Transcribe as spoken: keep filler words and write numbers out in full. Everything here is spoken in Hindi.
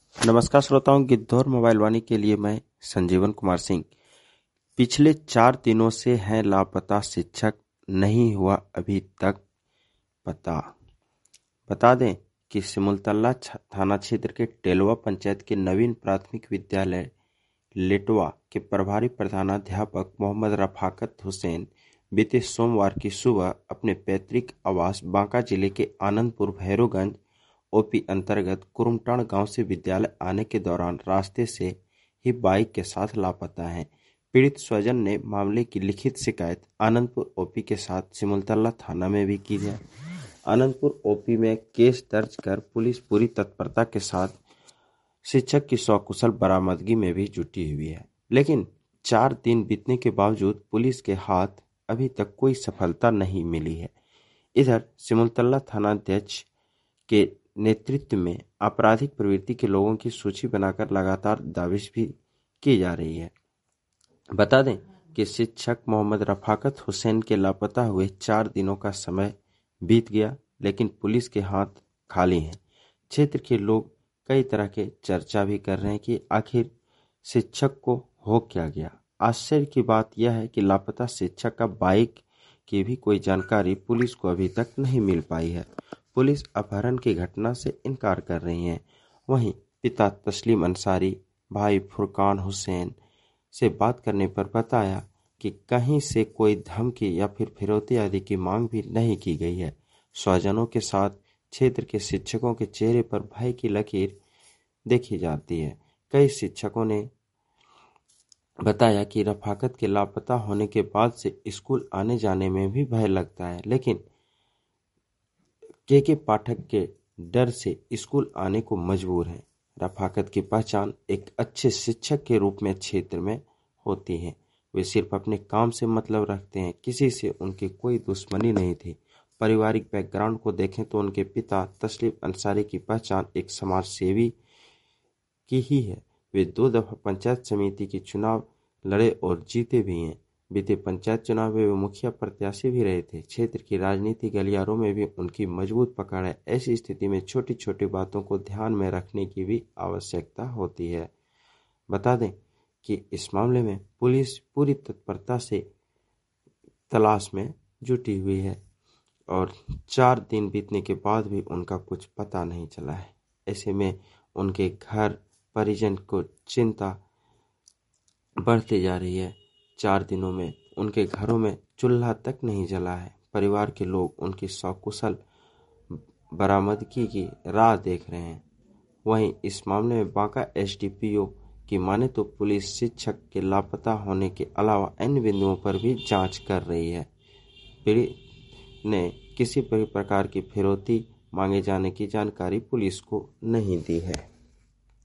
नमस्कार श्रोताओं, गिद्धौर मोबाइल वाणी के लिए मैं संजीवन कुमार सिंह। पिछले चार दिनों से हैं लापता शिक्षक, नहीं हुआ अभी तक पता। बता दें कि सिमुलतला थाना क्षेत्र के टेलवा पंचायत के नवीन प्राथमिक विद्यालय लेटवा के प्रभारी प्रधानाध्यापक मोहम्मद रफाकत हुसैन बीते सोमवार की सुबह अपने पैतृक आवास बांका जिले के आनंदपुर भैरवगंज ओपी अंतर्गत कुरुमटाण गांव से विद्यालय आने के दौरान रास्ते से ही बाइक के साथ लापता हैं। पीड़ित स्वजन ने मामले की लिखित शिकायत आनंदपुर ओपी के साथ सिमुलतला थाना में भी की है। आनंदपुर ओपी में केस दर्ज कर पुलिस पूरी तत्परता के साथ शिक्षक की सकुशल बरामदगी में भी जुटी हुई है, लेकिन चार दिन बीतने के बावजूद पुलिस के हाथ अभी तक कोई सफलता नहीं मिली है। इधर सिमुलतला थानाध्यक्ष के नेतृत्व में आपराधिक प्रवृत्ति के लोगों की सूची बनाकर लगातार दाविश भी की जा रही है। बता दें कि शिक्षक मोहम्मद रफाकत हुसैन के लापता हुए चार दिनों का समय बीत गया, लेकिन पुलिस के हाथ खाली हैं। क्षेत्र के लोग कई तरह के चर्चा भी कर रहे हैं कि आखिर शिक्षक को हो क्या गया। आश्चर्य की बात यह है कि लापता शिक्षक का बाइक की भी कोई जानकारी पुलिस को अभी तक नहीं मिल पाई है। पुलिस अपहरण की घटना से इनकार कर रही है। वहीं पिता तस्लीम अंसारी भाई फुरकान हुसैन से बात करने पर बताया कि कहीं से कोई धमकी या फिर फिरौती आदि की मांग भी नहीं की गई है। स्वजनों के साथ क्षेत्र के शिक्षकों के चेहरे पर भय की लकीर देखी जाती है। कई शिक्षकों ने बताया कि रफाकत के लापता होने के बाद से स्कूल आने जाने में भी भय लगता है, लेकिन के के पाठक के डर से स्कूल आने को मजबूर हैं। रफाकत की पहचान एक अच्छे शिक्षक के रूप में क्षेत्र में होती है। वे सिर्फ अपने काम से मतलब रखते हैं, किसी से उनकी कोई दुश्मनी नहीं थी। पारिवारिक बैकग्राउंड को देखें तो उनके पिता तस्लीम अंसारी की पहचान एक समाज सेवी की ही है। वे दो दफा पंचायत समिति के चुनाव लड़े और जीते भी हैं। बीते पंचायत चुनाव में वे मुखिया प्रत्याशी भी रहे थे। क्षेत्र की राजनीति गलियारों में भी उनकी मजबूत पकड़ है। ऐसी स्थिति में छोटी छोटी बातों को ध्यान में रखने की भी आवश्यकता होती है। बता दें कि इस मामले में पुलिस पूरी तत्परता से तलाश में जुटी हुई है और चार दिन बीतने के बाद भी उनका कुछ पता नहीं चला है। ऐसे में उनके घर परिजन को चिंता बढ़ती जा रही है। चार दिनों में उनके घरों में चूल्हा तक नहीं जला है। परिवार के लोग उनकी सकुशल बरामदगी की राह देख रहे हैं। वहीं इस मामले में Banka S D P O की माने तो पुलिस शिक्षक के लापता होने के अलावा अन्य बिंदुओं पर भी जांच कर रही है। पीड़ित ने किसी भी प्रकार की फिरौती मांगे जाने की जानकारी पुलिस को नहीं दी है।